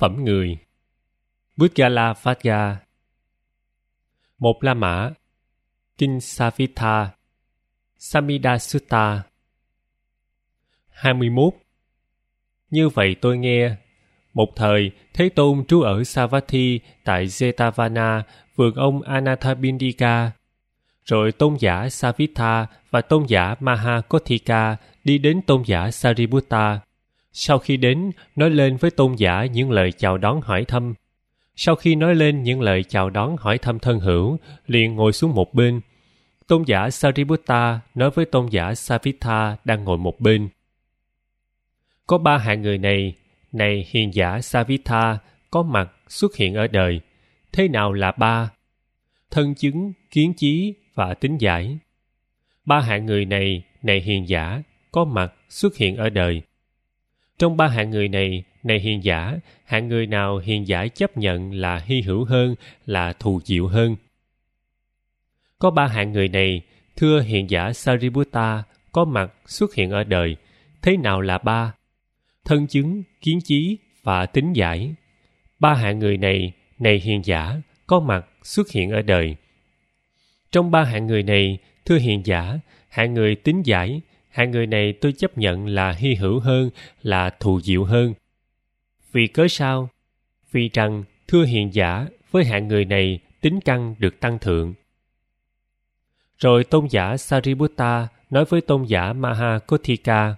phẩm người. Budgala Vajja. Một La Mã. Kinh Savitha. Samhita Sutta. 21. Như vậy tôi nghe, một thời Thế Tôn trú ở Savatthi tại Jetavana, vườn ông Anathapindika. Rồi tôn giả Savitha và tôn giả Mahakothika đi đến tôn giả Sariputta. Sau khi đến, nói lên với tôn giả những lời chào đón hỏi thăm. Sau khi nói lên những lời chào đón hỏi thăm thân hữu, liền ngồi xuống một bên. Tôn giả Sariputta nói với tôn giả Savitha đang ngồi một bên. Có 3 hạng người này hiền giả Savitha, có mặt xuất hiện ở đời. Thế nào là 3? Thân chứng, kiến chí và tính giải. 3 hạng người này hiền giả, có mặt xuất hiện ở đời. Trong 3 hạng người này hiền giả, hạng người nào hiền giả chấp nhận là hy hữu hơn, là thù diệu hơn? Có 3 hạng người này, thưa hiền giả Sariputta, có mặt xuất hiện ở đời. Thế nào là 3? Thân chứng, kiến chí và tính giải. 3 hạng người này hiền giả, có mặt xuất hiện ở đời. Trong 3 hạng người này, thưa hiền giả, hạng người tính giải, hạng người này tôi chấp nhận là hy hữu hơn, là thù diệu hơn. Vì cớ sao? Vì rằng, thưa hiền giả, với hạng người này, tính căn được tăng thượng. Rồi tôn giả Sariputta nói với tôn giả Mahakothika.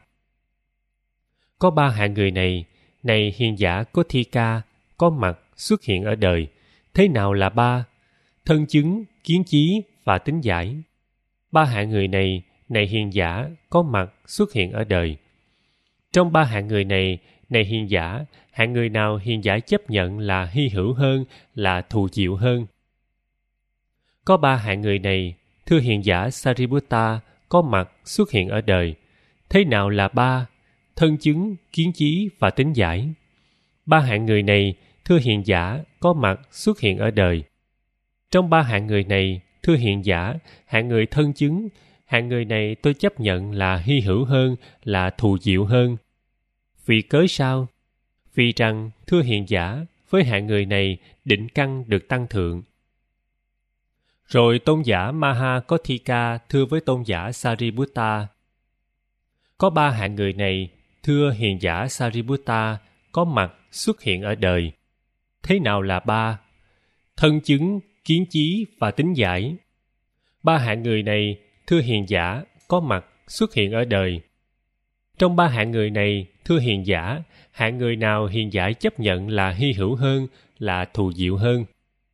Có 3 hạng người này hiền giả Kothika, có mặt xuất hiện ở đời. Thế nào là 3? Thân chứng, kiến chí và tính giải. 3 hạng người này hiền giả, có mặt xuất hiện ở đời. Trong 3 hạng người này hiền giả, hạng người nào hiền giả chấp nhận là hy hữu hơn, là thù diệu hơn? Có 3 hạng người này, thưa hiền giả Sariputta, có mặt xuất hiện ở đời. Thế nào là 3? Thân chứng, kiến chí và tính giải. 3 hạng người này, thưa hiền giả, có mặt xuất hiện ở đời. Trong 3 hạng người này, thưa hiền giả, hạng người thân chứng, hạng người này tôi chấp nhận là hy hữu hơn, là thù diệu hơn. Vì cớ sao? Vì rằng, thưa hiền giả, với hạng người này, định căn được tăng thượng. Rồi tôn giả Mahakothika thưa với tôn giả Sariputta. Có 3 hạng người này, thưa hiền giả Sariputta, có mặt xuất hiện ở đời. Thế nào là 3? Thân chứng, kiến chí và tính giải. 3 hạng người này, thưa hiền giả, có mặt xuất hiện ở đời. Trong 3 hạng người này, thưa hiền giả, hạng người nào hiền giả chấp nhận là hy hữu hơn, là thù diệu hơn?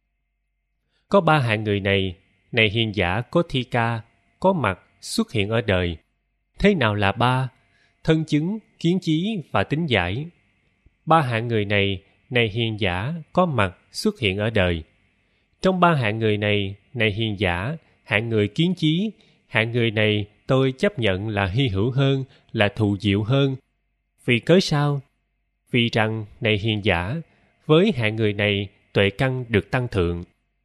Có 3 hạng người này hiền giả Kothika, có mặt xuất hiện ở đời. Thế nào là 3? Thân chứng, kiến chí và tính giải. 3 hạng người này hiền giả, có mặt xuất hiện ở đời. Trong 3 hạng người này hiền giả, hạng người kiến chí, hạng người này tôi chấp nhận là hy hữu hơn, là thù diệu hơn. Vì cớ sao? Vì rằng, này hiền giả, với hạng người này, tuệ căn được tăng thượng.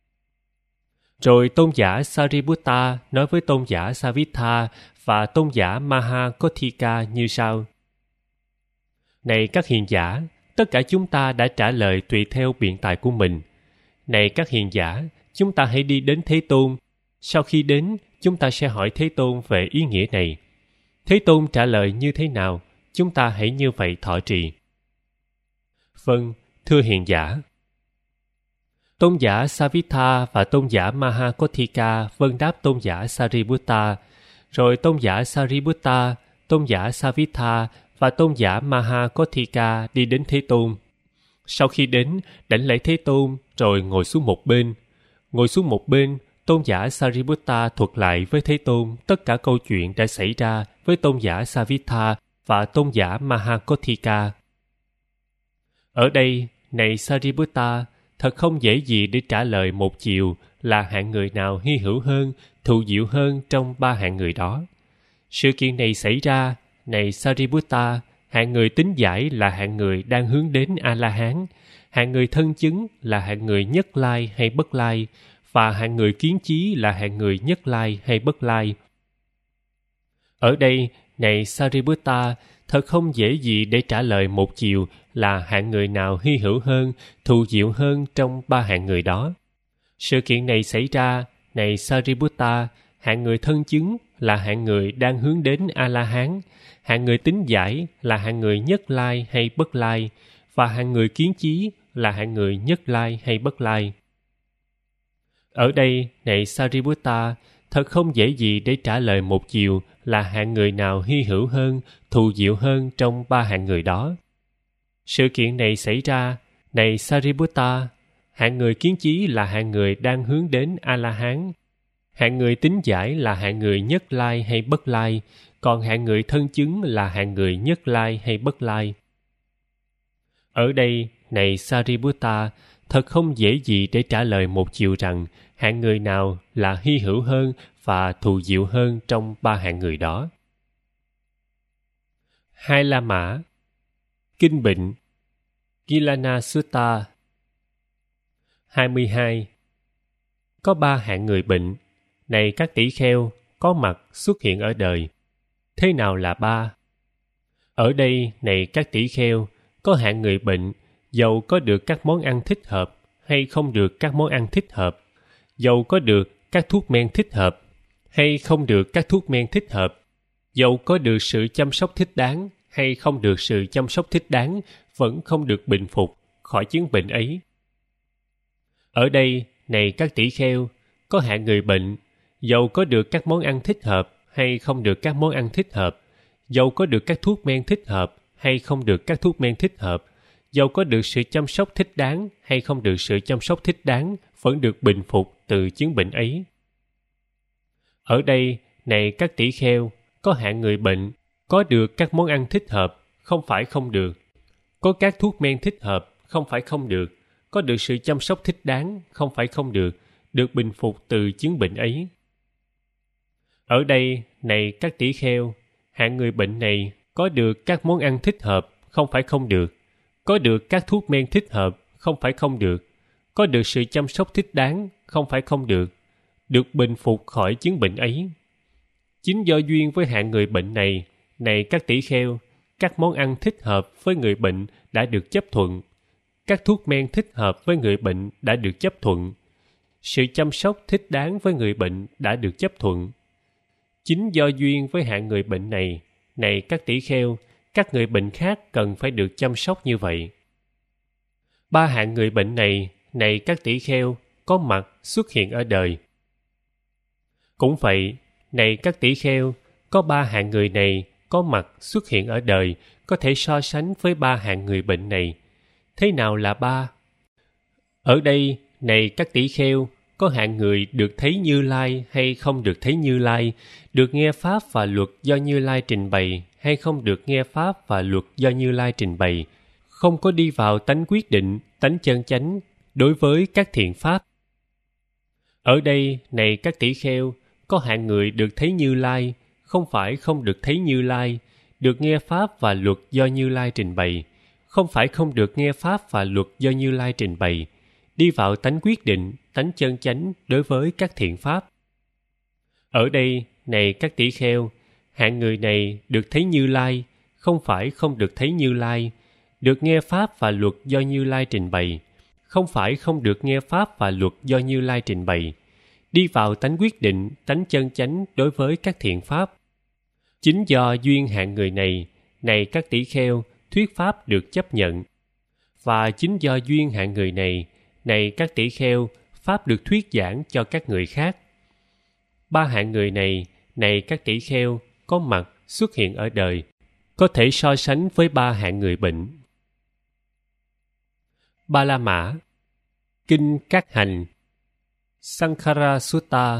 Rồi tôn giả Sariputta nói với tôn giả Savitha và tôn giả Mahakothika như sau. Này các hiền giả, tất cả chúng ta đã trả lời tùy theo biện tài của mình. Này các hiền giả, chúng ta hãy đi đến Thế Tôn. Sau khi đến, chúng ta sẽ hỏi Thế Tôn về ý nghĩa này. Thế Tôn trả lời như thế nào, chúng ta hãy như vậy thọ trì. Vâng, thưa hiền giả. Tôn giả Savitha và tôn giả Mahakothika vâng đáp tôn giả Sariputta. Rồi tôn giả Sariputta, tôn giả Savitha và tôn giả Mahakothika đi đến Thế Tôn. Sau khi đến, đảnh lễ Thế Tôn, rồi ngồi xuống một bên. Ngồi xuống một bên, tôn giả Sariputta thuật lại với Thế Tôn tất cả câu chuyện đã xảy ra với tôn giả Savitha và tôn giả Mahakothika. Ở đây, này Sariputta, thật không dễ gì để trả lời một chiều là hạng người nào hy hữu hơn, thù diệu hơn trong 3 hạng người đó. Sự kiện này xảy ra, này Sariputta, hạng người tính giải là hạng người đang hướng đến A-la-hán, hạng người thân chứng là hạng người nhất lai hay bất lai, và hạng người kiến chí là hạng người nhất lai hay bất lai. Ở đây, này Sariputta, thật không dễ gì để trả lời một chiều là hạng người nào hy hữu hơn, thù diệu hơn trong ba hạng người đó. Sự kiện này xảy ra, này Sariputta, hạng người thân chứng là hạng người đang hướng đến A-la-hán, hạng người tín giải là hạng người nhất lai hay bất lai, và hạng người kiến chí là hạng người nhất lai hay bất lai. Ở đây, này Sariputta, thật không dễ gì để trả lời một chiều là hạng người nào hy hữu hơn, thù diệu hơn trong ba hạng người đó. Sự kiện này xảy ra, này Sariputta, hạng người kiến chí là hạng người đang hướng đến A-la-hán, hạng người tín giải là hạng người nhất lai hay bất lai, còn hạng người thân chứng là hạng người nhất lai hay bất lai. Ở đây, này Sariputta, thật không dễ gì để trả lời một chiều rằng hạng người nào là hy hữu hơn và thù diệu hơn trong ba hạng người đó. Hai La Mã. Kinh bệnh. Gilana Sutta. 22. Có ba hạng người bệnh, này các tỷ kheo, có mặt xuất hiện ở đời. Thế nào là ba? Ở đây, này các tỷ kheo, có hạng người bệnh, dầu có được các món ăn thích hợp hay không được các món ăn thích hợp, dầu có được các thuốc men thích hợp hay không được các thuốc men thích hợp, dầu có được sự chăm sóc thích đáng hay không được sự chăm sóc thích đáng, vẫn không được bình phục khỏi chứng bệnh ấy. Ở đây, này các tỷ kheo, có hạng người bệnh, dầu có được các món ăn thích hợp hay không được các món ăn thích hợp, dầu có được các thuốc men thích hợp hay không được các thuốc men thích hợp, dầu có được sự chăm sóc thích đáng hay không được sự chăm sóc thích đáng, vẫn được bình phục từ chứng bệnh ấy. Ở đây, này các tỷ kheo, có hạng người bệnh, có được các món ăn thích hợp, không phải không được, có các thuốc men thích hợp, không phải không được, có được sự chăm sóc thích đáng, không phải không được bình phục từ chứng bệnh ấy. Ở đây, này các tỷ kheo, hạng người bệnh này có được các món ăn thích hợp, không phải không được, có được các thuốc men thích hợp, không phải không được, có được sự chăm sóc thích đáng, không phải không được bình phục khỏi chứng bệnh ấy. Chính do duyên với hạng người bệnh này các tỷ kheo, các món ăn thích hợp với người bệnh đã được chấp thuận, các thuốc men thích hợp với người bệnh đã được chấp thuận, sự chăm sóc thích đáng với người bệnh đã được chấp thuận. Chính do duyên với hạng người bệnh này các tỷ kheo, các người bệnh khác cần phải được chăm sóc như vậy. Ba hạng người bệnh này các tỷ kheo, có mặt xuất hiện ở đời. Cũng vậy, này các tỷ kheo, có ba hạng người này có mặt xuất hiện ở đời, có thể so sánh với ba hạng người bệnh này. Thế nào là ba? Ở đây, này các tỷ kheo, có hạng người được thấy Như Lai hay không được thấy Như Lai, được nghe Pháp và luật do Như Lai trình bày hay không được nghe Pháp và luật do Như Lai trình bày, không có đi vào tánh quyết định, tánh chân chánh đối với các thiện Pháp. Ở đây, này các tỷ kheo, có hạng người được thấy Như Lai, không phải không được thấy Như Lai, được nghe Pháp và luật do Như Lai trình bày, không phải không được nghe Pháp và luật do Như Lai trình bày, đi vào tánh quyết định, tánh chân chánh đối với các thiện Pháp. Ở đây, này các tỷ kheo, hạng người này được thấy Như Lai, không phải không được thấy Như Lai, được nghe Pháp và luật do Như Lai trình bày, không phải không được nghe Pháp và luật do Như Lai trình bày, đi vào tánh quyết định, tánh chân chánh đối với các thiện Pháp. Chính do duyên hạng người này các tỷ kheo, thuyết Pháp được chấp nhận. Và chính do duyên hạng người này các tỷ kheo, Pháp được thuyết giảng cho các người khác. Ba hạng người này các tỷ kheo, có mặt xuất hiện ở đời, có thể so sánh với ba hạng người bệnh. Ba La Mã. Kinh Các Hành. Sankhara Sutta.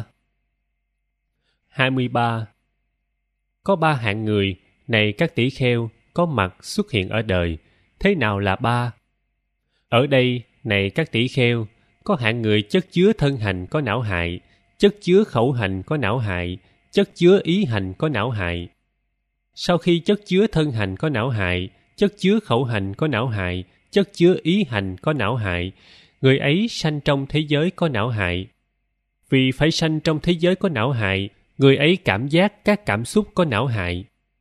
23. Có ba hạng người, này các tỷ kheo, có mặt xuất hiện ở đời. Thế nào là ba? Ở đây, này các tỷ kheo, có hạng người chất chứa thân hành có não hại, chất chứa khẩu hành có não hại, chất chứa ý hành có não hại. Sau khi chất chứa thân hành có não hại, chất chứa khẩu hành có não hại, chất chứa ý hành có não hại, người ấy sanh trong thế giới có não hại. Vì phải sanh trong thế giới có não hại, người ấy cảm giác các cảm xúc có não hại.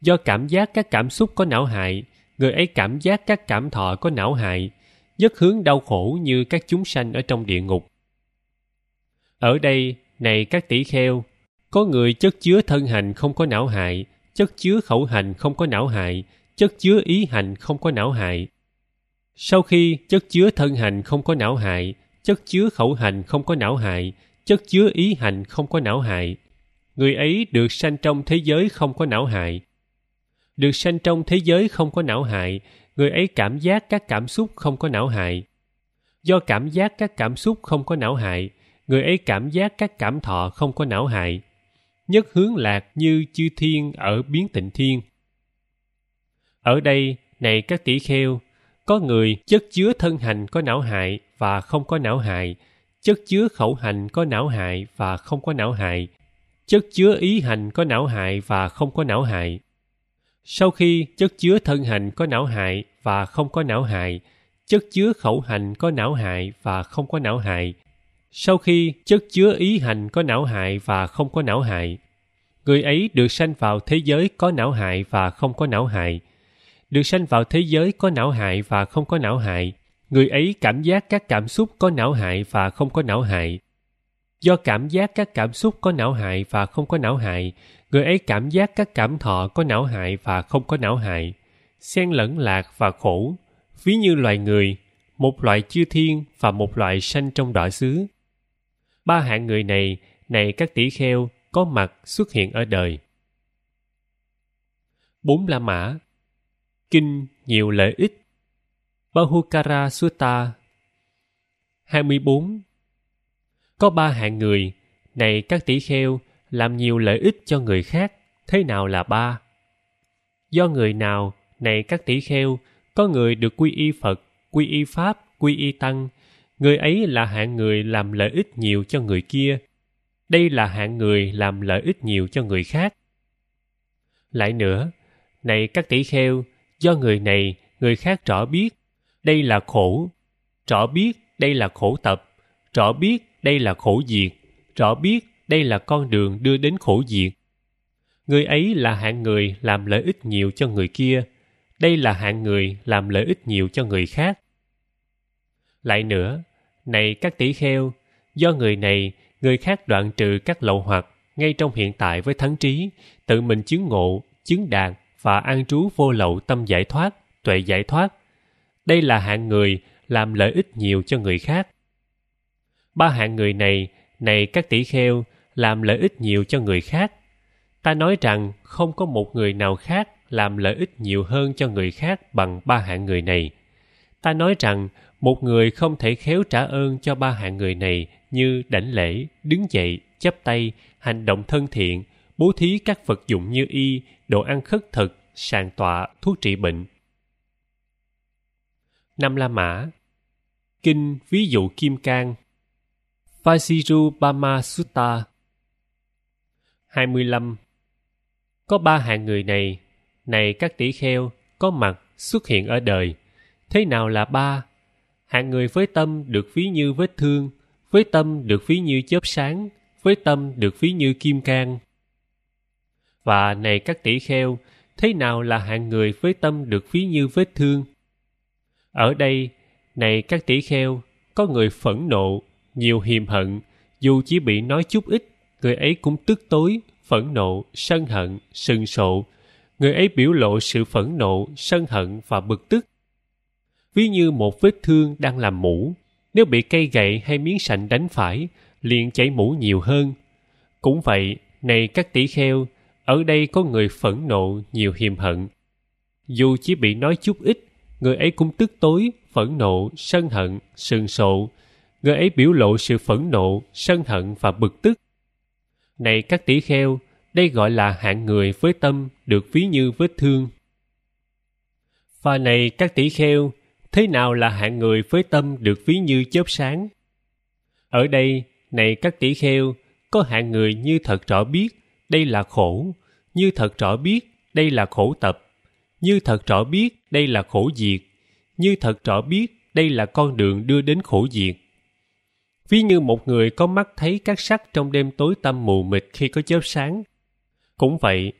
Do cảm giác các cảm xúc có não hại, người ấy cảm giác các cảm thọ có não hại, nhất hướng đau khổ như các chúng sanh ở trong địa ngục. Ở đây, này các tỷ kheo, có người chất chứa thân hành không có não hại, chất chứa khẩu hành không có não hại, chất chứa ý hành không có não hại. Sau khi chất chứa thân hành không có não hại, chất chứa khẩu hành không có não hại, chất chứa ý hành không có não hại, người ấy được sanh trong thế giới không có não hại. Được sanh trong thế giới không có não hại, người ấy cảm giác các cảm xúc không có não hại. Do cảm giác các cảm xúc không có não hại, người ấy cảm giác các cảm thọ không có não hại. Nhất hướng lạc như chư thiên ở biến tịnh thiên. Ở đây, này các tỷ kheo, có người chất chứa thân hành có não hại và không có não hại, chất chứa khẩu hành có não hại và không có não hại, chất chứa ý hành có não hại và không có não hại. Sau khi chất chứa thân hành có não hại và không có não hại, chất chứa khẩu hành có não hại và không có não hại, sau khi chất chứa ý hành có não hại và không có não hại, người ấy được sanh vào thế giới có não hại và không có não hại. Được sanh vào thế giới có não hại và không có não hại, người ấy cảm giác các cảm xúc có não hại và không có não hại. Do cảm giác các cảm xúc có não hại và không có não hại, người ấy cảm giác các cảm thọ có não hại và không có não hại, xen lẫn lạc và khổ, ví như loài người, một loại chư thiên và một loại sanh trong đọa xứ. Ba hạng người này, này các tỷ kheo, có mặt xuất hiện ở đời. 4 La Mã. Kinh nhiều lợi ích. Bahukara Sutta 24. Có ba hạng người, này các tỷ kheo, làm nhiều lợi ích cho người khác. Thế nào là ba? Do người nào, này các tỷ kheo, có người được quy y Phật, quy y Pháp, quy y Tăng, người ấy là hạng người làm lợi ích nhiều cho người kia. Đây là hạng người làm lợi ích nhiều cho người khác. Lại nữa, này các tỷ kheo, do người này, người khác rõ biết, đây là khổ, rõ biết đây là khổ tập, rõ biết đây là khổ diệt, rõ biết đây là con đường đưa đến khổ diệt. Người ấy là hạng người làm lợi ích nhiều cho người kia. Đây là hạng người làm lợi ích nhiều cho người khác. Lại nữa, này các tỷ kheo, do người này, người khác đoạn trừ các lậu hoặc ngay trong hiện tại với thắng trí, tự mình chứng ngộ, chứng đạt và an trú vô lậu tâm giải thoát, tuệ giải thoát. Đây là hạng người làm lợi ích nhiều cho người khác. Ba hạng người này, này các tỷ kheo, làm lợi ích nhiều cho người khác. Ta nói rằng không có một người nào khác làm lợi ích nhiều hơn cho người khác bằng ba hạng người này. Ta nói rằng một người không thể khéo trả ơn cho ba hạng người này như đảnh lễ, đứng dậy, chắp tay, hành động thân thiện, bố thí các vật dụng như y, đồ ăn khất thực, sàng tọa, thuốc trị bệnh. 5 La Mã. Kinh ví dụ Kim Cang. Vajirubhama Sutta 25. Có ba hạng người này, này các tỷ kheo, có mặt xuất hiện ở đời. Thế nào là ba? Hạng người với tâm được ví như vết thương, với tâm được ví như chớp sáng, với tâm được ví như kim cang. Và này các tỷ kheo, thế nào là hạng người với tâm được ví như vết thương? Ở đây, này các tỷ kheo, có người phẫn nộ, nhiều hiềm hận, dù chỉ bị nói chút ít, người ấy cũng tức tối, phẫn nộ, sân hận, sừng sộ. Người ấy biểu lộ sự phẫn nộ, sân hận và bực tức. Ví như một vết thương đang làm mũ, nếu bị cây gậy hay miếng sành đánh phải, liền chảy mũ nhiều hơn. Cũng vậy, này các tỷ kheo, ở đây có người phẫn nộ, nhiều hiềm hận. Dù chỉ bị nói chút ít, người ấy cũng tức tối, phẫn nộ, sân hận, sừng sộ. Người ấy biểu lộ sự phẫn nộ, sân hận và bực tức. Này các tỷ kheo, đây gọi là hạng người với tâm được ví như vết thương. Và này các tỷ kheo, thế nào là hạng người với tâm được ví như chớp sáng? Ở đây, này các tỷ kheo, có hạng người như thật rõ biết, đây là khổ, như thật rõ biết, đây là khổ tập, như thật rõ biết, đây là khổ diệt, như thật rõ biết, đây là con đường đưa đến khổ diệt. Ví như một người có mắt thấy các sắc trong đêm tối tăm mù mịt khi có chớp sáng. Cũng vậy,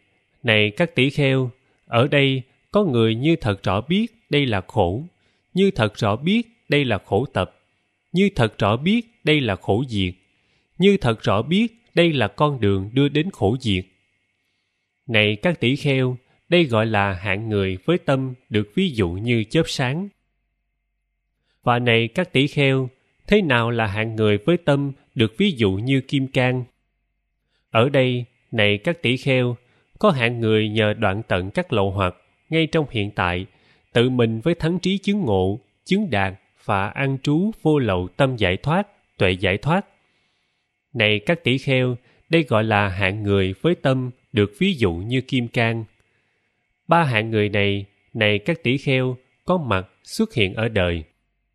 này các tỷ kheo, ở đây có người như thật rõ biết đây là khổ, như thật rõ biết đây là khổ tập, như thật rõ biết đây là khổ diệt, như thật rõ biết đây là con đường đưa đến khổ diệt. Này các tỷ kheo, đây gọi là hạng người với tâm được ví dụ như chớp sáng. Và này các tỷ kheo, thế nào là hạng người với tâm được ví dụ như kim cang? Ở đây, này các tỷ kheo, có hạng người nhờ đoạn tận các lậu hoặc ngay trong hiện tại, tự mình với thắng trí chứng ngộ, chứng đạt và an trú vô lậu tâm giải thoát, tuệ giải thoát. Này các tỷ kheo, đây gọi là hạng người với tâm được ví dụ như kim cang. Ba hạng người này, này các tỷ kheo, có mặt xuất hiện ở đời.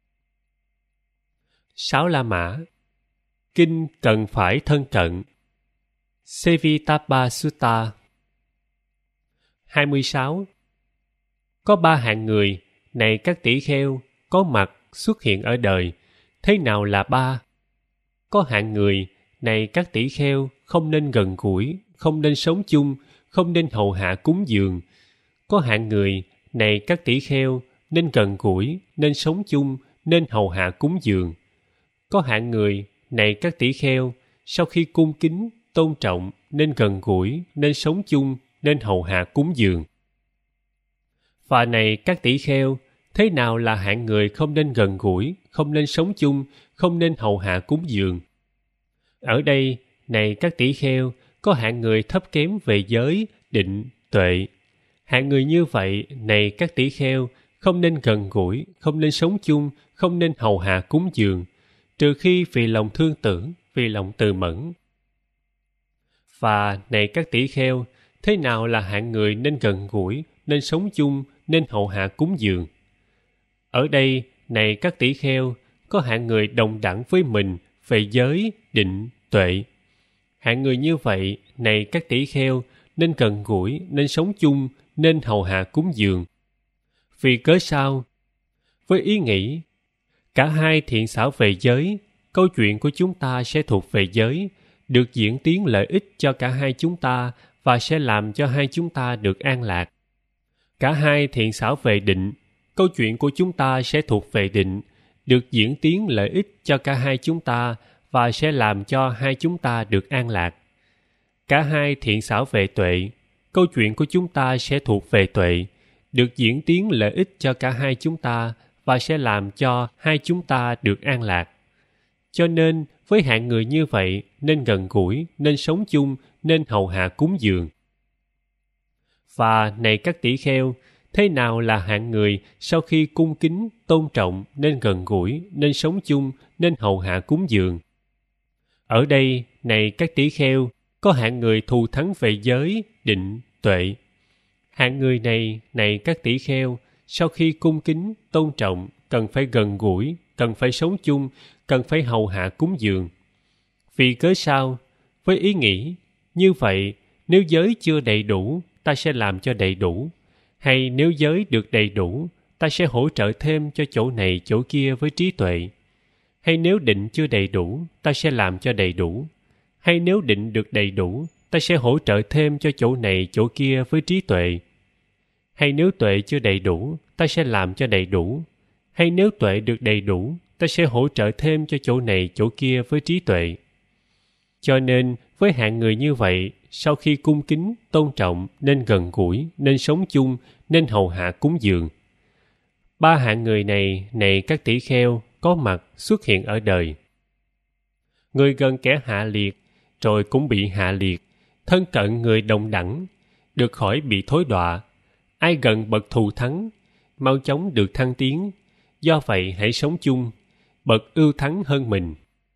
6 La Mã. Kinh cần phải thân cận. Sevitapa Sutta. 26. Có ba hạng người, này các tỷ kheo, có mặt xuất hiện ở đời. Thế nào là ba? Có hạng người, này các tỷ kheo, không nên gần gũi, không nên sống chung, không nên hầu hạ cúng dường. Có hạng người, này các tỷ kheo, nên gần gũi, nên sống chung, nên hầu hạ cúng dường. Có hạng người, này các tỷ kheo, sau khi cung kính, tôn trọng, nên gần gũi, nên sống chung, nên hầu hạ cúng dường. Và này các tỷ kheo, thế nào là hạng người không nên gần gũi, không nên sống chung, không nên hầu hạ cúng dường? Ở đây, này các tỷ kheo, có hạng người thấp kém về giới, định, tuệ. Hạng người như vậy, này các tỷ kheo, không nên gần gũi, không nên sống chung, không nên hầu hạ cúng dường, trừ khi vì lòng thương tưởng, vì lòng từ mẫn. Và này các tỷ kheo, thế nào là hạng người nên gần gũi, nên sống chung, nên hầu hạ cúng dường? Ở đây, này các tỷ kheo, có hạng người đồng đẳng với mình về giới, định, tuệ. Hạng người như vậy, này các tỷ kheo, nên gần gũi, nên sống chung, nên hầu hạ cúng dường. Vì cớ sao? Với ý nghĩ, cả hai thiện xảo về giới, câu chuyện của chúng ta sẽ thuộc về giới, được diễn tiến lợi ích cho cả hai chúng ta và sẽ làm cho hai chúng ta được an lạc. Cả hai thiện xảo về định, câu chuyện của chúng ta sẽ thuộc về định, được diễn tiến lợi ích cho cả hai chúng ta và sẽ làm cho hai chúng ta được an lạc. Cả hai thiện xảo về tuệ, câu chuyện của chúng ta sẽ thuộc về tuệ, được diễn tiến lợi ích cho cả hai chúng ta và sẽ làm cho hai chúng ta được an lạc. Cho nên, với hạng người như vậy, nên gần gũi, nên sống chung, nên hầu hạ cúng dường. Và này các tỷ kheo, thế nào là hạng người sau khi cung kính, tôn trọng, nên gần gũi, nên sống chung, nên hầu hạ cúng dường? Ở đây, này các tỷ kheo, có hạng người thù thắng về giới, định, tuệ. Hạng người này, này các tỷ kheo, sau khi cung kính, tôn trọng, cần phải gần gũi, cần phải sống chung, cần phải hầu hạ cúng dường. Vì cớ sao? Với ý nghĩ, như vậy, nếu giới chưa đầy đủ, ta sẽ làm cho đầy đủ. Hay nếu giới được đầy đủ, ta sẽ hỗ trợ thêm cho chỗ này chỗ kia với trí tuệ. Hay nếu định chưa đầy đủ, ta sẽ làm cho đầy đủ. Hay nếu định được đầy đủ, ta sẽ hỗ trợ thêm cho chỗ này chỗ kia với trí tuệ. Hay nếu tuệ chưa đầy đủ, ta sẽ làm cho đầy đủ. Hay nếu tuệ được đầy đủ, ta sẽ hỗ trợ thêm cho chỗ này chỗ kia với trí tuệ. Cho nên, với hạng người như vậy, sau khi cung kính, tôn trọng, nên gần gũi, nên sống chung, nên hầu hạ cúng dường. Ba hạng người này, này các tỷ kheo, có mặt xuất hiện ở đời. Người gần kẻ hạ liệt, rồi cũng bị hạ liệt, thân cận người đồng đẳng, được khỏi bị thối đọa. Ai gần bậc thù thắng, mau chóng được thăng tiến. Do vậy hãy sống chung, bậc ưu thắng hơn mình.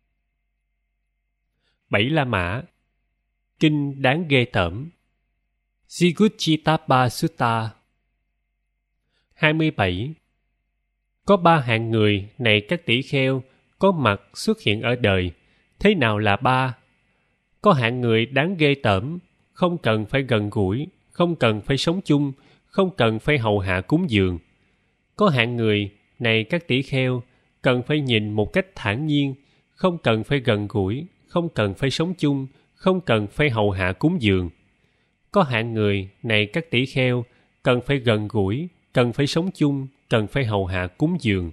7 La Mã. Kinh đáng ghê tởm. Jiguttapa Sutta. 27. Có ba hạng người, này các tỷ kheo, có mặt xuất hiện ở đời. Thế nào là ba? Có hạng người đáng ghê tởm, không cần phải gần gũi, không cần phải sống chung, không cần phải hầu hạ cúng dường. Có hạng người, này các tỷ kheo, cần phải nhìn một cách thản nhiên, không cần phải gần gũi, không cần phải sống chung, không cần phải hầu hạ cúng dường. có hạng người này các tỷ kheo cần phải gần gũi, cần phải sống chung, cần phải hầu hạ cúng dường.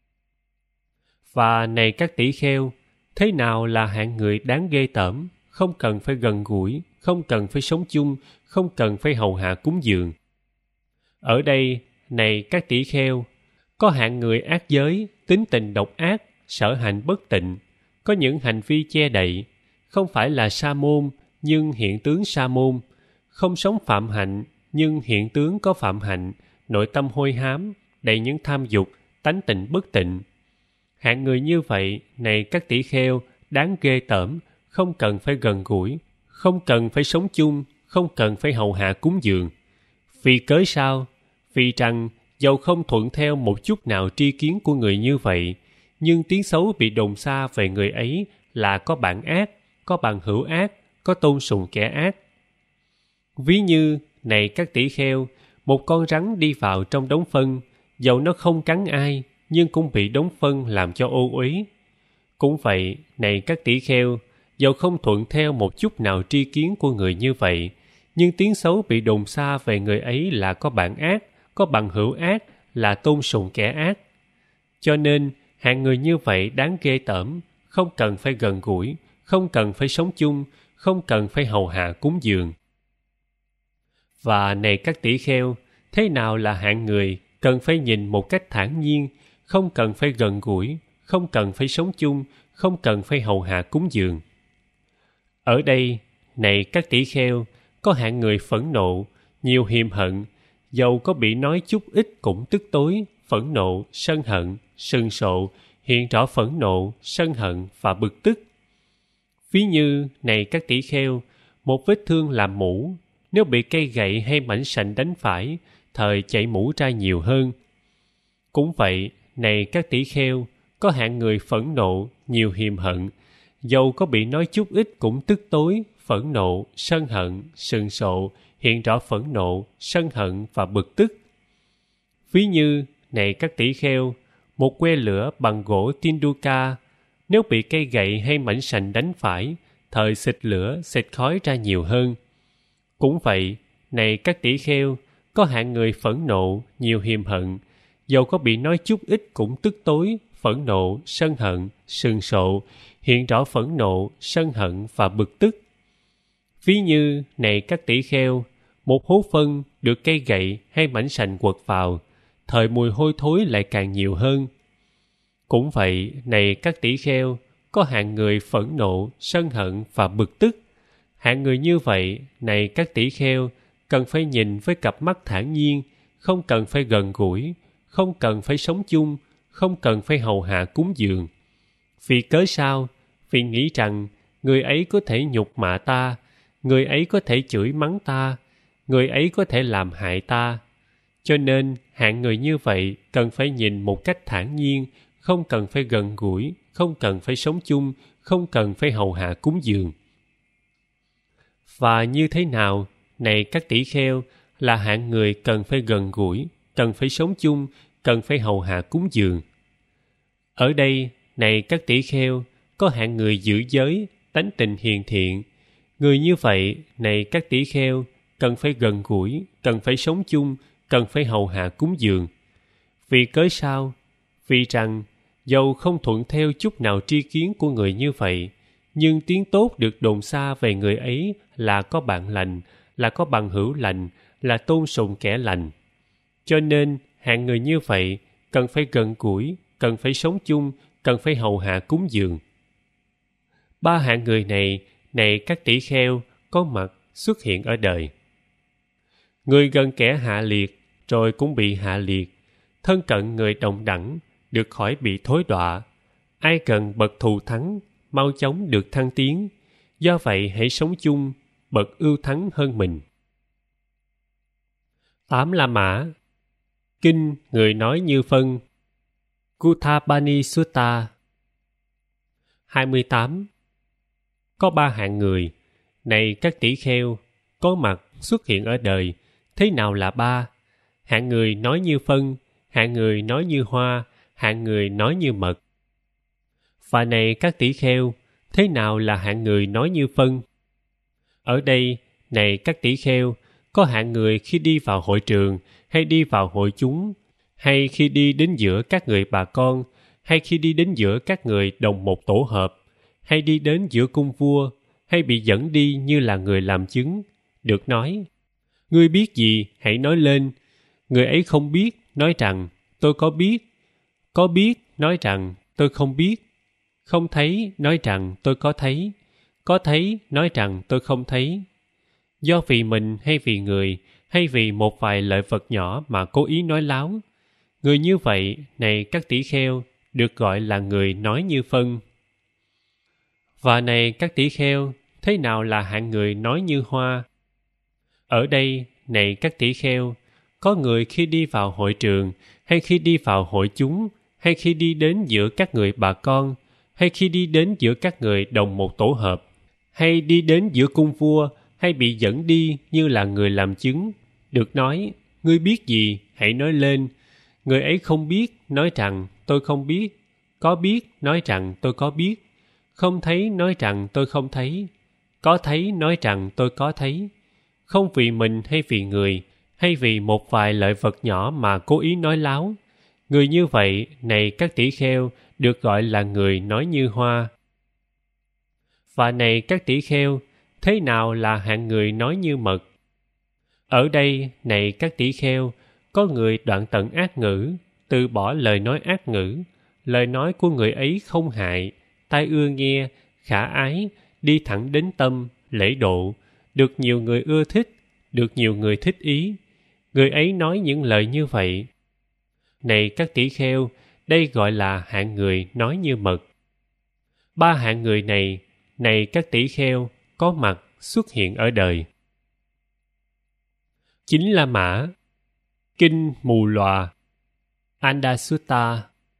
Và này các tỷ kheo, thế nào là hạng người đáng ghê tởm, không cần phải gần gũi, không cần phải sống chung, không cần phải hầu hạ cúng dường? Ở đây, này các tỷ kheo, có hạng người ác giới, tính tình độc ác, sở hành bất tịnh, có những hành vi che đậy, không phải là sa môn, nhưng hiện tướng sa môn, không sống phạm hạnh, nhưng hiện tướng có phạm hạnh, nội tâm hôi hám, đầy những tham dục, tánh tình bất tịnh. Hạng người như vậy, này các tỷ kheo, đáng ghê tởm, không cần phải gần gũi, không cần phải sống chung, không cần phải hầu hạ cúng dường. Vì cớ sao? Vì rằng, dầu không thuận theo một chút nào tri kiến của người như vậy, nhưng tiếng xấu bị đồn xa về người ấy là có bạn ác, có bằng hữu ác, có tôn sùng kẻ ác. Ví như, này các tỷ kheo, một con rắn đi vào trong đống phân, dầu nó không cắn ai, nhưng cũng bị đống phân làm cho ô uế. Cũng vậy, này các tỷ kheo, dầu không thuận theo một chút nào tri kiến của người như vậy, nhưng tiếng xấu bị đồn xa về người ấy là có bạn ác, có bằng hữu ác, là tôn sùng kẻ ác. Cho nên, hạng người như vậy đáng ghê tởm, không cần phải gần gũi, không cần phải sống chung, không cần phải hầu hạ cúng dường. Và này các tỷ kheo, thế nào là hạng người cần phải nhìn một cách thản nhiên, không cần phải gần gũi, không cần phải sống chung, không cần phải hầu hạ cúng dường? Ở đây, này các tỷ kheo, có hạng người phẫn nộ, nhiều hiềm hận, dầu có bị nói chút ít cũng tức tối, phẫn nộ, sân hận, sừng sộ, hiện rõ phẫn nộ, sân hận và bực tức. Ví như, này các tỷ kheo, một vết thương làm mũ, nếu bị cây gậy hay mảnh sành đánh phải, thời chảy mũ ra nhiều hơn. Cũng vậy, này các tỷ kheo, có hạng người phẫn nộ, nhiều hiềm hận, dầu có bị nói chút ít cũng tức tối, phẫn nộ, sân hận, sừng sộ, hiện rõ phẫn nộ, sân hận và bực tức. Ví như, này các tỷ kheo, một que lửa bằng gỗ Tinduka, nếu bị cây gậy hay mảnh sành đánh phải, thời xịt lửa, xịt khói ra nhiều hơn. Cũng vậy, này các tỷ kheo, có hạng người phẫn nộ, nhiều hiềm hận, dầu có bị nói chút ít cũng tức tối, phẫn nộ, sân hận, sừng sộ, hiện rõ phẫn nộ, sân hận và bực tức. Ví như, này các tỷ kheo, một hố phân được cây gậy hay mảnh sành quật vào, thời mùi hôi thối lại càng nhiều hơn. Cũng vậy, này các tỷ kheo, có hạng người phẫn nộ, sân hận và bực tức. Hạng người như vậy, này các tỷ kheo, cần phải nhìn với cặp mắt thản nhiên, không cần phải gần gũi, không cần phải sống chung, không cần phải hầu hạ cúng dường. Vì cớ sao? Vì nghĩ rằng người ấy có thể nhục mạ ta, người ấy có thể chửi mắng ta, người ấy có thể làm hại ta. Cho nên, hạng người như vậy cần phải nhìn một cách thản nhiên, không cần phải gần gũi, không cần phải sống chung, không cần phải hầu hạ cúng dường. Và như thế nào, này các tỷ kheo, là hạng người cần phải gần gũi, cần phải sống chung, cần phải hầu hạ cúng dường? Ở đây, này các tỷ kheo, có hạng người giữ giới, tánh tình hiền thiện. Người như vậy, này các tỷ kheo, cần phải gần gũi, cần phải sống chung, cần phải hầu hạ cúng dường. Vì cớ sao? Vì rằng, dầu không thuận theo chút nào tri kiến của người như vậy, nhưng tiếng tốt được đồn xa về người ấy là có bạn lành, là có bằng hữu lành, là tôn sùng kẻ lành. Cho nên, hạng người như vậy cần phải gần gũi, cần phải sống chung, cần phải hầu hạ cúng dường. Ba hạng người này, này các tỷ kheo, có mặt xuất hiện ở đời. Người gần kẻ hạ liệt, rồi cũng bị hạ liệt. Thân cận người đồng đẳng, được khỏi bị thối đọa. Ai cần bậc thù thắng, mau chóng được thăng tiến. Do vậy hãy sống chung, bậc ưu thắng hơn mình. 8 La Mã. Kinh người nói như phân. Kuthapani Sutta. 28. Có ba hạng người, này các tỷ kheo, có mặt xuất hiện ở đời. Thế nào là ba? Hạng người nói như phân, hạng người nói như hoa, hạng người nói như mật. Và này các tỷ kheo, thế nào là hạng người nói như phân? Ở đây, này các tỷ kheo, có hạng người khi đi vào hội trường, hay đi vào hội chúng, hay khi đi đến giữa các người bà con, hay khi đi đến giữa các người đồng một tổ hợp, hay đi đến giữa cung vua, hay bị dẫn đi như là người làm chứng, được nói: Ngươi biết gì, hãy nói lên. Người ấy không biết, nói rằng: Tôi có biết. Có biết, nói rằng: Tôi không biết. Không thấy, nói rằng: Tôi có thấy. Có thấy, nói rằng: Tôi không thấy. Do vì mình hay vì người, hay vì một vài lợi vật nhỏ mà cố ý nói láo, người như vậy, này các tỷ kheo, được gọi là người nói như phân. Và này các tỷ kheo, thế nào là hạng người nói như hoa? Ở đây, này các tỷ kheo, có người khi đi vào hội trường, hay khi đi vào hội chúng, hay khi đi đến giữa các người bà con, hay khi đi đến giữa các người đồng một tổ hợp, hay đi đến giữa cung vua, hay bị dẫn đi như là người làm chứng, được nói: Ngươi biết gì, hãy nói lên. Người ấy không biết, nói rằng: Tôi không biết. Có biết, nói rằng: Tôi có biết. Không thấy, nói rằng: Tôi không thấy. Có thấy, nói rằng: Tôi có thấy. Không vì mình hay vì người, hay vì một vài lợi vật nhỏ mà cố ý nói láo. Người như vậy, này các tỷ kheo, được gọi là người nói như hoa. Và này các tỷ kheo, thế nào là hạng người nói như mật? Ở đây, này các tỷ kheo, có người đoạn tận ác ngữ, từ bỏ lời nói ác ngữ. Lời nói của người ấy không hại, tai ưa nghe, khả ái, đi thẳng đến tâm, lễ độ, được nhiều người ưa thích, được nhiều người thích ý. Người ấy nói những lời như vậy. Này các tỷ kheo, đây gọi là hạng người nói như mật. Ba hạng người này, này các tỷ kheo, có mặt xuất hiện ở đời. Chính La Mã, Kinh Mù Lòa, Andasutta.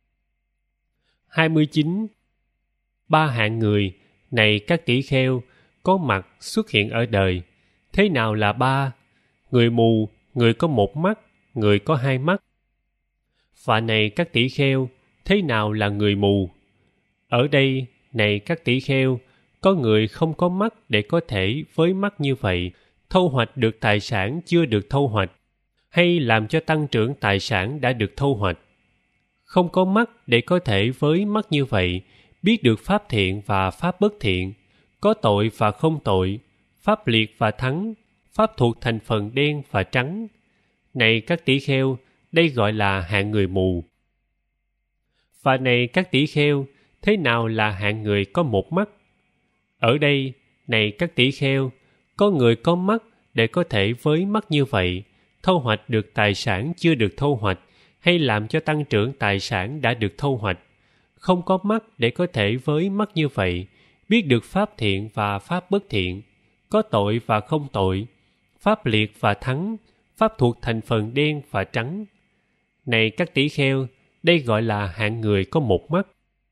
29. Ba hạng người, này các tỷ kheo, có mặt xuất hiện ở đời. Thế nào là ba? Người mù, người có một mắt, người có hai mắt. Và này các tỷ kheo, thế nào là người mù? Ở đây, này các tỷ kheo, có người không có mắt để có thể với mắt như vậy thâu hoạch được tài sản chưa được thâu hoạch, hay làm cho tăng trưởng tài sản đã được thâu hoạch. Không có mắt để có thể với mắt như vậy biết được pháp thiện và pháp bất thiện, có tội và không tội, pháp liệt và thắng, pháp thuộc thành phần đen và trắng. Này các tỷ kheo, đây gọi là hạng người mù. Và này các tỷ kheo, thế nào là hạng người có một mắt? Ở đây, này các tỷ kheo, có người có mắt để có thể với mắt như vậy thâu hoạch được tài sản chưa được thâu hoạch, hay làm cho tăng trưởng tài sản đã được thâu hoạch. Không có mắt để có thể với mắt như vậy biết được pháp thiện và pháp bất thiện, có tội và không tội, pháp liệt và thắng, pháp thuộc thành phần đen và trắng. Này các tỷ kheo, đây gọi là hạng người có một mắt.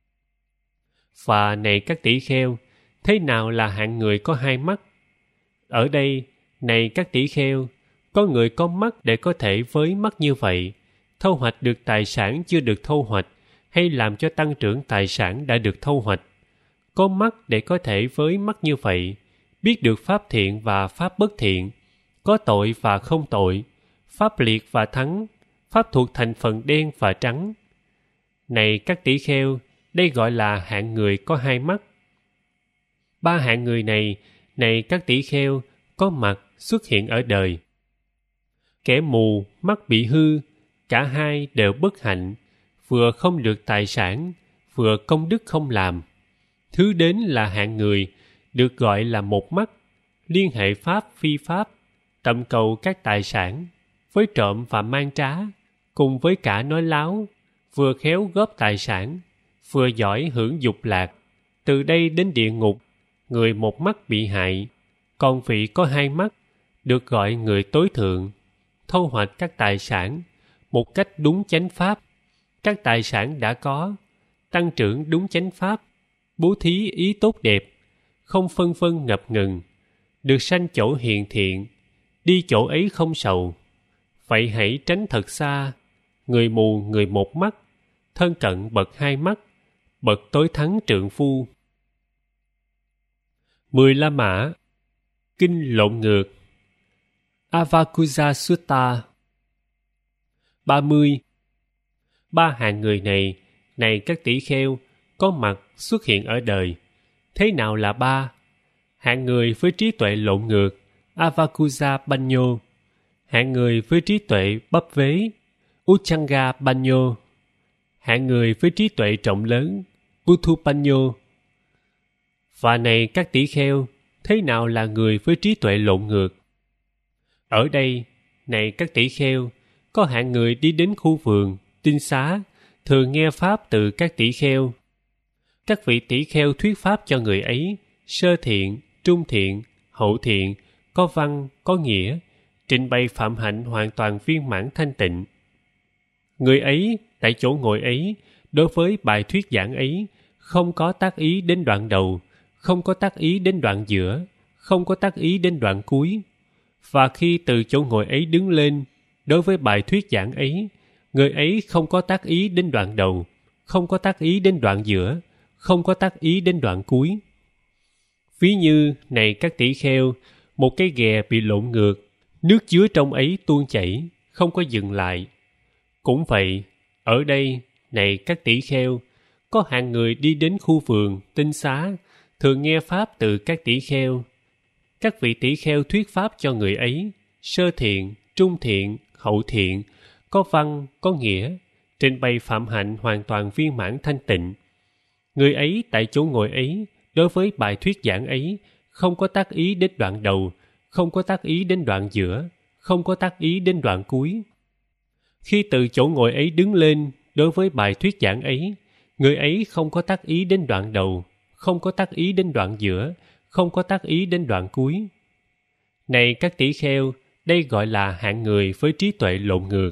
Và này các tỷ kheo, thế nào là hạng người có hai mắt? Ở đây, này các tỷ kheo, có người có mắt để có thể với mắt như vậy thâu hoạch được tài sản chưa được thâu hoạch, hay làm cho tăng trưởng tài sản đã được thâu hoạch. Có mắt để có thể với mắt như vậy biết được pháp thiện và pháp bất thiện, có tội và không tội, pháp liệt và thắng, pháp thuộc thành phần đen và trắng. Này các tỷ kheo, đây gọi là hạng người có hai mắt. Ba hạng người này, này các tỷ kheo, có mặt xuất hiện ở đời. Kẻ mù, mắt bị hư, cả hai đều bất hạnh, vừa không được tài sản, vừa công đức không làm. Thứ đến là hạng người, được gọi là một mắt, liên hệ pháp phi pháp, tầm cầu các tài sản, với trộm và mang trá, cùng với cả nói láo, vừa khéo góp tài sản, vừa giỏi hưởng dục lạc. Từ đây đến địa ngục, người một mắt bị hại, còn vị có hai mắt, được gọi người tối thượng, thâu hoạch các tài sản một cách đúng chánh pháp. Các tài sản đã có, tăng trưởng đúng chánh pháp, bố thí ý tốt đẹp, không phân vân ngập ngừng, được sanh chỗ hiền thiện, đi chỗ ấy không sầu. Vậy hãy tránh thật xa, người mù người một mắt, thân cận bậc hai mắt, bậc tối thắng trượng phu. 10 La Mã, kinh lộn ngược. Avakusa Sutta. 30. Ba hạng người này các tỷ kheo, có mặt xuất hiện ở đời. Thế nào là ba? Hạng người với trí tuệ lộn ngược, Avakusa Panyo. Hạng người với trí tuệ bấp vế, Uchanga Panyo. Hạng người với trí tuệ rộng lớn, Buddhu Panyo. Và này các tỷ kheo, thế nào là người với trí tuệ lộn ngược? Ở đây, này các tỷ kheo, có hạng người đi đến khu vườn, tinh xá, thường nghe pháp từ các tỷ kheo. Các vị tỷ kheo thuyết pháp cho người ấy, sơ thiện, trung thiện, hậu thiện, có văn, có nghĩa, trình bày phạm hạnh hoàn toàn viên mãn thanh tịnh. Người ấy, tại chỗ ngồi ấy, đối với bài thuyết giảng ấy, không có tác ý đến đoạn đầu, không có tác ý đến đoạn giữa, không có tác ý đến đoạn cuối. Và khi từ chỗ ngồi ấy đứng lên, đối với bài thuyết giảng ấy, người ấy không có tác ý đến đoạn đầu, không có tác ý đến đoạn giữa, không có tác ý đến đoạn cuối. Ví như, này các tỷ kheo, một cái ghè bị lộn ngược, nước chứa trong ấy tuôn chảy, không có dừng lại. Cũng vậy, ở đây, này các tỷ kheo, có hạng người đi đến khu vườn, tinh xá, thường nghe pháp từ các tỷ kheo. Các vị tỷ kheo thuyết pháp cho người ấy, sơ thiện, trung thiện, hậu thiện, có văn, có nghĩa, trình bày phạm hạnh hoàn toàn viên mãn thanh tịnh. Người ấy tại chỗ ngồi ấy, đối với bài thuyết giảng ấy, không có tác ý đến đoạn đầu, không có tác ý đến đoạn giữa, không có tác ý đến đoạn cuối. Khi từ chỗ ngồi ấy đứng lên, đối với bài thuyết giảng ấy, người ấy không có tác ý đến đoạn đầu, không có tác ý đến đoạn giữa, không có tác ý đến đoạn cuối. Này các tỷ kheo, đây gọi là hạng người với trí tuệ lộn ngược.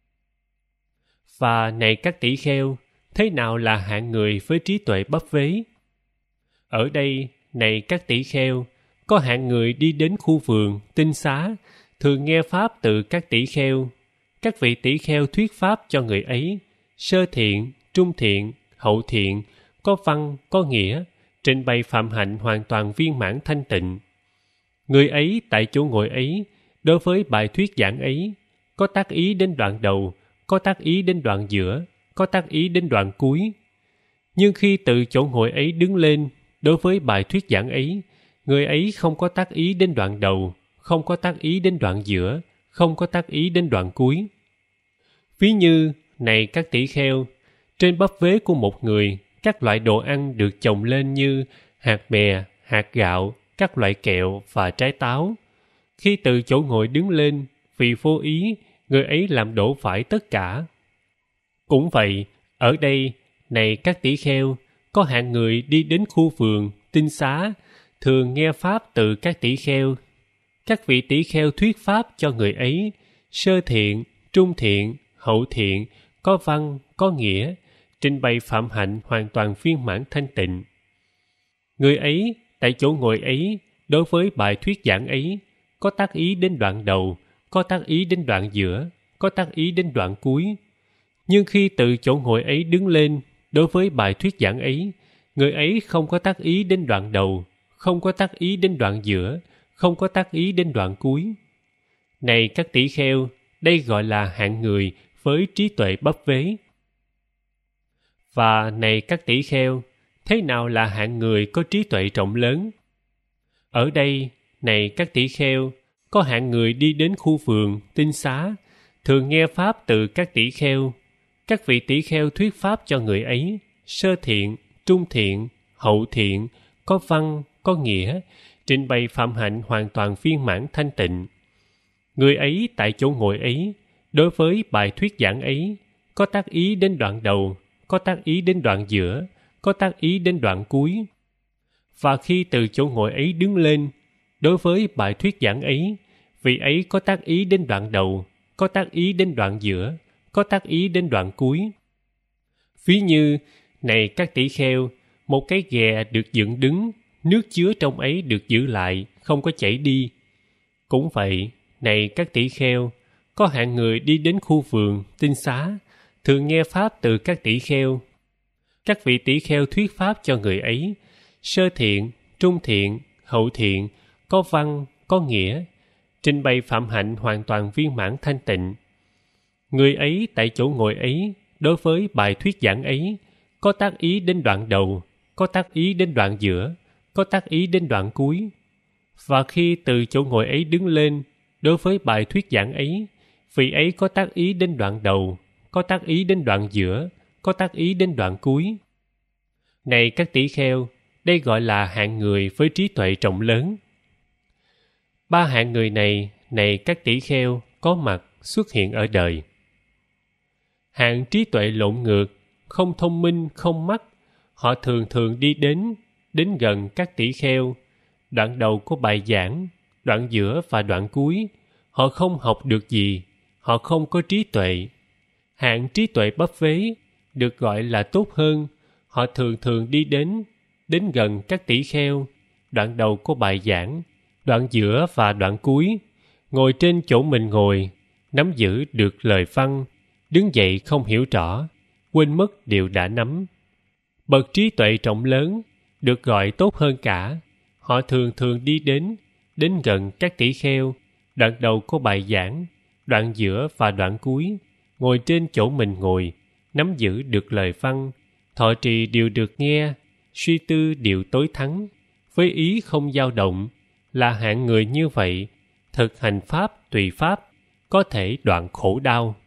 Và này các tỷ kheo, thế nào là hạng người với trí tuệ bấp vế? Ở đây, này các tỷ kheo, có hạng người đi đến khu vườn, tinh xá, thường nghe pháp từ các tỷ kheo. Các vị tỷ kheo thuyết pháp cho người ấy, sơ thiện, trung thiện, hậu thiện, có văn, có nghĩa, trình bày phạm hạnh hoàn toàn viên mãn thanh tịnh. Người ấy tại chỗ ngồi ấy, đối với bài thuyết giảng ấy, có tác ý đến đoạn đầu, có tác ý đến đoạn giữa, có tác ý đến đoạn cuối. Nhưng khi từ chỗ ngồi ấy đứng lên, đối với bài thuyết giảng ấy, người ấy không có tác ý đến đoạn đầu, không có tác ý đến đoạn giữa, không có tác ý đến đoạn cuối. Ví như, này các tỷ kheo, trên bắp vế của một người, các loại đồ ăn được chồng lên như hạt mè, hạt gạo, các loại kẹo và trái táo. Khi từ chỗ ngồi đứng lên, vì vô ý, người ấy làm đổ phải tất cả. Cũng vậy, ở đây, này các tỷ kheo, có hạng người đi đến khu vườn, tinh xá, thường nghe pháp từ các tỷ kheo. Các vị tỷ kheo thuyết pháp cho người ấy, sơ thiện, trung thiện, hậu thiện, có văn, có nghĩa, trình bày phạm hạnh hoàn toàn viên mãn thanh tịnh. Người ấy, tại chỗ ngồi ấy, đối với bài thuyết giảng ấy, có tác ý đến đoạn đầu, có tác ý đến đoạn giữa, có tác ý đến đoạn cuối. Nhưng khi từ chỗ ngồi ấy đứng lên, đối với bài thuyết giảng ấy, người ấy không có tác ý đến đoạn đầu, không có tác ý đến đoạn giữa, không có tác ý đến đoạn cuối. Này các tỷ kheo, đây gọi là hạng người với trí tuệ bấp vế. Và này các tỷ kheo, thế nào là hạng người có trí tuệ rộng lớn? Ở đây, này các tỷ kheo, có hạng người đi đến khu vườn, tinh xá, thường nghe pháp từ các tỷ kheo. Các vị tỷ kheo thuyết pháp cho người ấy, sơ thiện, trung thiện, hậu thiện, có văn, có nghĩa, trình bày phạm hạnh hoàn toàn viên mãn thanh tịnh. Người ấy tại chỗ ngồi ấy, đối với bài thuyết giảng ấy, có tác ý đến đoạn đầu, có tác ý đến đoạn giữa, có tác ý đến đoạn cuối. Và khi từ chỗ ngồi ấy đứng lên, đối với bài thuyết giảng ấy, vị ấy có tác ý đến đoạn đầu, có tác ý đến đoạn giữa, có tác ý đến đoạn cuối. Ví như, này các tỷ kheo, một cái ghè được dựng đứng, nước chứa trong ấy được giữ lại, không có chảy đi. Cũng vậy, này các tỷ kheo, có hạng người đi đến khu vườn, tinh xá, thường nghe pháp từ các tỷ kheo. Các vị tỷ kheo thuyết pháp cho người ấy, sơ thiện, trung thiện, hậu thiện, có văn, có nghĩa trình bày phạm hạnh hoàn toàn viên mãn thanh tịnh. Người ấy tại chỗ ngồi ấy, đối với bài thuyết giảng ấy, có tác ý đến đoạn đầu, có tác ý đến đoạn giữa, có tác ý đến đoạn cuối. Và khi từ chỗ ngồi ấy đứng lên, đối với bài thuyết giảng ấy, vị ấy có tác ý đến đoạn đầu, có tác ý đến đoạn giữa, có tác ý đến đoạn cuối. Này các tỷ kheo, đây gọi là hạng người với trí tuệ rộng lớn. Ba hạng người này các tỷ kheo, có mặt xuất hiện ở đời. Hạng trí tuệ lộn ngược, không thông minh, không mắt, họ thường thường đi đến gần các tỷ kheo, đoạn đầu của bài giảng, đoạn giữa và đoạn cuối. Họ không học được gì, họ không có trí tuệ. Hạng trí tuệ bấp vế, được gọi là tốt hơn, họ thường thường đi đến gần các tỷ kheo, đoạn đầu của bài giảng, đoạn giữa và đoạn cuối, ngồi trên chỗ mình ngồi, nắm giữ được lời văn, đứng dậy không hiểu rõ, quên mất điều đã nắm. Bậc trí tuệ rộng lớn, được gọi tốt hơn cả, họ thường thường đi đến gần các tỷ kheo, đoạn đầu của bài giảng, đoạn giữa và đoạn cuối, ngồi trên chỗ mình ngồi, nắm giữ được lời văn, thọ trì điều được nghe, suy tư điều tối thắng, với ý không dao động. Là hạng người như vậy, thực hành pháp tùy pháp, có thể đoạn khổ đau.